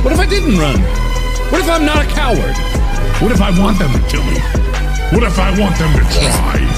What if I didn't run? What if I'm not a coward? What if I want them to kill me? What if I want them to try?